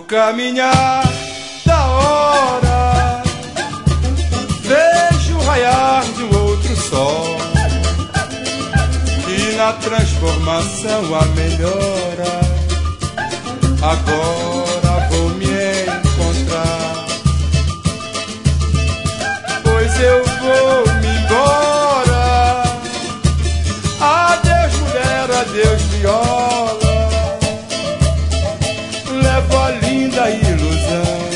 caminhar da hora, vejo raiar de um outro sol, e na transformação a melhora. Agora vou me encontrar, pois eu vou me embora. Adeus mulher, adeus viola, levo a linda ilusão.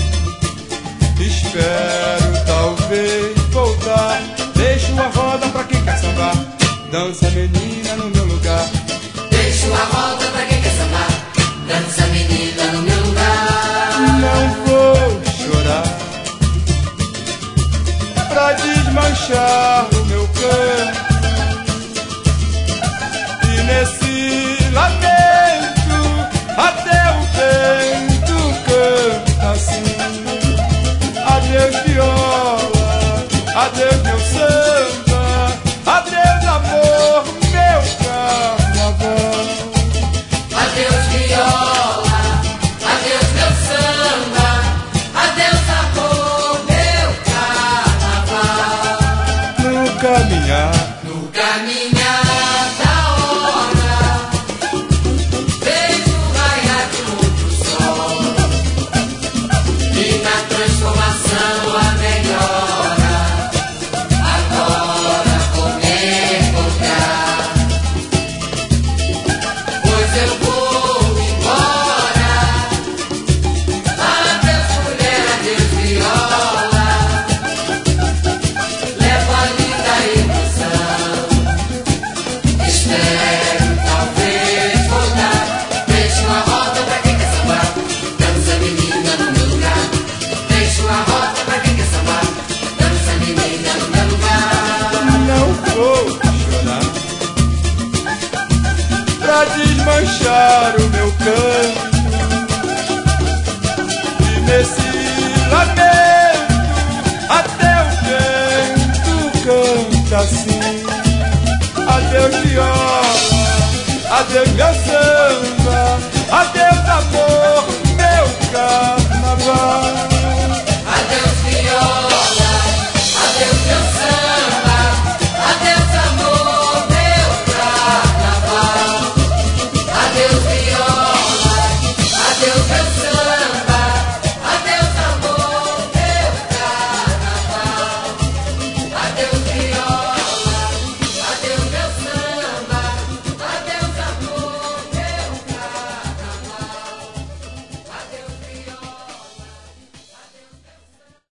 Espero talvez voltar, deixo a roda pra quem quer sambar, dança menina no meu lugar. Deixo a roda pra quem quer sambar, dança menina no meu lugar. Não vou chorar pra desmanchar o meu canto, e nesse lamento até o vento canta assim. Adeus viola, adeus meu samba, adeus amor, meu carnaval. Adeus viola, adeus meu samba, adeus amor, meu carnaval. No caminhar Da hora, vejo raiar de um outro sol, e na transformação a melhora. Agora vou me encontrar, pois eu vou embora. Adeus mulher, adeus viola, levo a linda ilusão. Espero talvez voltar, deixo a roda pra quem quer sambar, dança menina no meu lugar. Deixo a roda pra quem quer sambar, dança menina no meu lugar. não vou chorar pra desmanchar o meu canto, e nesse lamento até o vento canta assim. Adeus viola, adeus meu samba, adeus amor, meu carnaval.